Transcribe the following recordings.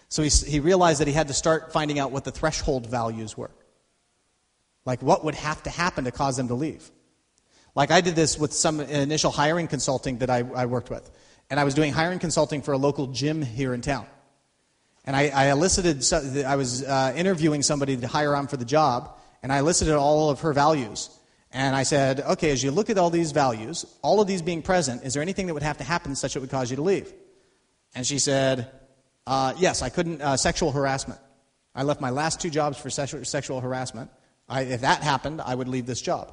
So he realized that he had to start finding out what the threshold values were. Like what would have to happen to cause them to leave. Like I did this with some initial hiring consulting that I worked with. And I was doing hiring consulting for a local gym here in town. And I was interviewing somebody to hire on for the job, and I elicited all of her values. And I said, okay, as you look at all these values, all of these being present, is there anything that would have to happen such it would cause you to leave? And she said, yes, I couldn't, sexual harassment. I left my last 2 jobs for sexual harassment. If that happened, I would leave this job.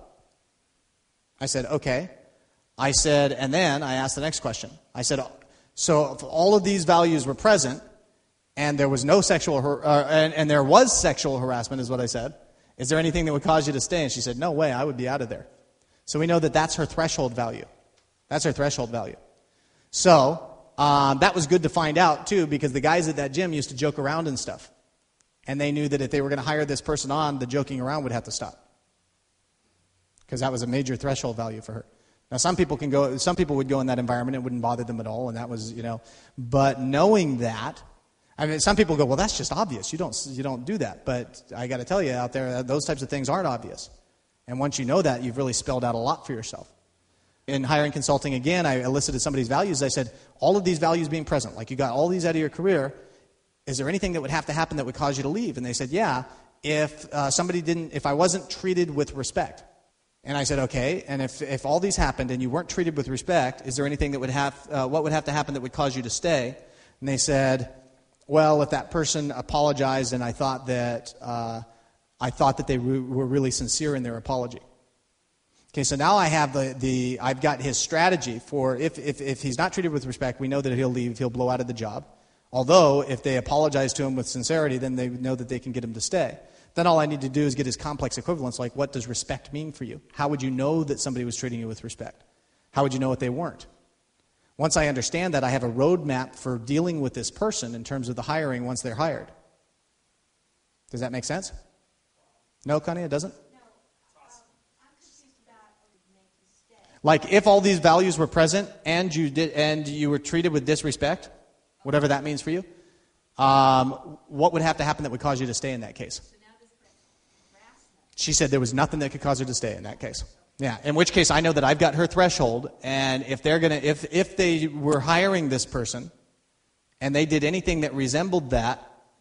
I said, okay. I said, and then I asked the next question. I said, so if all of these values were present, and there was no and there was sexual harassment, is what I said, is there anything that would cause you to stay? And she said, no way, I would be out of there. So we know that that's her threshold value. That's her threshold value. So that was good to find out, too, because the guys at that gym used to joke around and stuff. And they knew that if they were going to hire this person on, the joking around would have to stop. Because that was a major threshold value for her. Now, some people would go in that environment, it wouldn't bother them at all, and that was, but knowing that, I mean, some people go, well, that's just obvious. You don't do that. But I got to tell you out there, those types of things aren't obvious. And once you know that, you've really spelled out a lot for yourself. In hiring consulting, again, I elicited somebody's values. I said, all of these values being present, like you got all these out of your career, is there anything that would have to happen that would cause you to leave? And they said, yeah, if I wasn't treated with respect. And I said, okay, and if all these happened and you weren't treated with respect, is there anything that what would have to happen that would cause you to stay? And they said, well, if that person apologized and I thought that they were really sincere in their apology. Okay, so now I have I've got his strategy for if he's not treated with respect, we know that he'll leave, he'll blow out of the job. Although, if they apologize to him with sincerity, then they know that they can get him to stay. Then all I need to do is get his complex equivalence, like what does respect mean for you? How would you know that somebody was treating you with respect? How would you know if they weren't? Once I understand that, I have a roadmap for dealing with this person in terms of the hiring once they're hired. Does that make sense? No, Connie, it doesn't? No. I'm confused about what would make you stay. Like if all these values were present and you were treated with disrespect, whatever that means for you, what would have to happen that would cause you to stay in that case? So now this harassment. She said there was nothing that could cause her to stay in that case. Yeah, in which case I know that I've got her threshold, and if they were hiring this person and they did anything that resembled that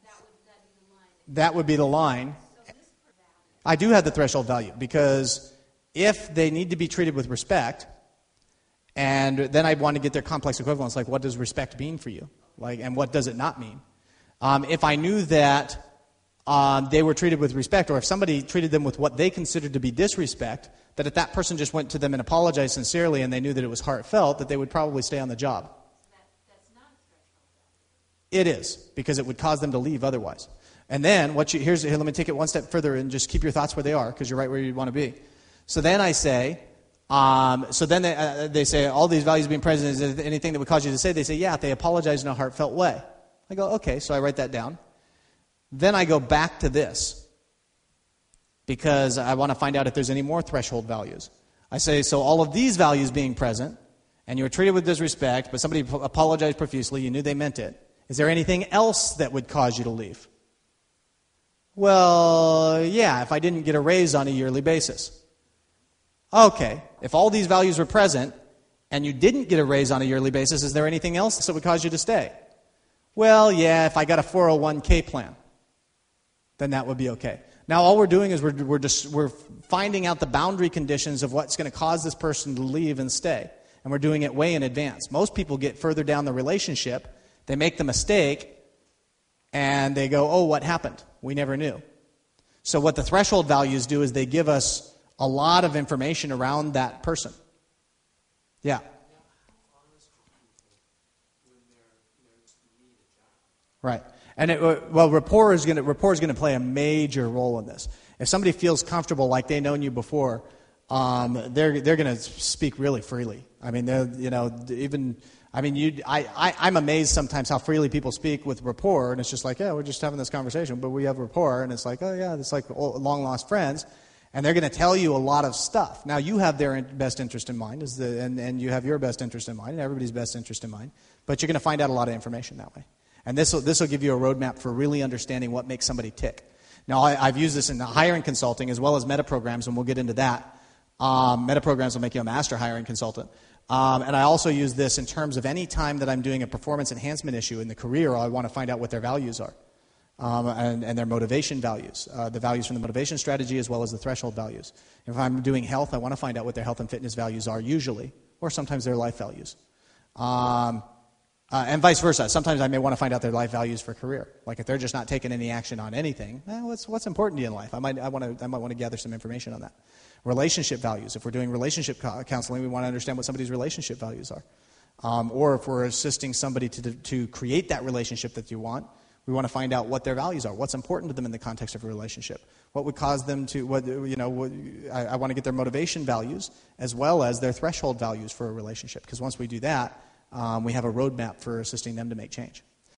would be the line. So this I do have the threshold value, because if they need to be treated with respect, and then I'd want to get their complex equivalence, like what does respect mean for you? Like, and what does it not mean? If I knew that they were treated with respect, or if somebody treated them with what they considered to be disrespect, that if that person just went to them and apologized sincerely and they knew that it was heartfelt, that they would probably stay on the job. So that's not a threshold value. It is, because it would cause them to leave otherwise. And then, let me take it one step further and just keep your thoughts where they are, because you're right where you want to be. So then I say, they say, all these values being present, is there anything that would cause you to say? They say, yeah, if they apologize in a heartfelt way. I go, okay, so I write that down. Then I go back to this, because I want to find out if there's any more threshold values. I say, so all of these values being present, and you were treated with disrespect, but somebody apologized profusely, you knew they meant it. Is there anything else that would cause you to leave? Well, yeah, if I didn't get a raise on a yearly basis. Okay, if all these values were present, and you didn't get a raise on a yearly basis, is there anything else that would cause you to stay? Well, yeah, if I got a 401k plan, then that would be okay. Now, all we're doing is we're finding out the boundary conditions of what's going to cause this person to leave and stay. And we're doing it way in advance. Most people get further down the relationship, they make the mistake, and they go, oh, what happened? We never knew. So what the threshold values do is they give us a lot of information around that person. Yeah. Right. And rapport is going to play a major role in this. If somebody feels comfortable, like they've known you before, they're going to speak really freely. I mean, I'm amazed sometimes how freely people speak with rapport, and it's just like, yeah, we're just having this conversation, but we have rapport, and it's like, oh yeah, it's like long lost friends, and they're going to tell you a lot of stuff. Now, you have their best interest in mind, and you have your best interest in mind, and everybody's best interest in mind, but you're going to find out a lot of information that way. And this will give you a roadmap for really understanding what makes somebody tick. Now, I've used this in the hiring consulting as well as meta programs, and we'll get into that. Meta programs will make you a master hiring consultant. And I also use this in terms of any time that I'm doing a performance enhancement issue in the career, I want to find out what their values are and their motivation values, the values from the motivation strategy as well as the threshold values. If I'm doing health, I want to find out what their health and fitness values are usually, or sometimes their life values. And vice versa. Sometimes I may want to find out their life values for career. Like if they're just not taking any action on anything, what's important to you in life? I might want to gather some information on that. Relationship values. If we're doing relationship counseling, we want to understand what somebody's relationship values are. Or if we're assisting somebody to create that relationship that you want, we want to find out what their values are. What's important to them in the context of a relationship? What would cause them to? I want to get their motivation values as well as their threshold values for a relationship. Because once we do that, we have a roadmap for assisting them to make change.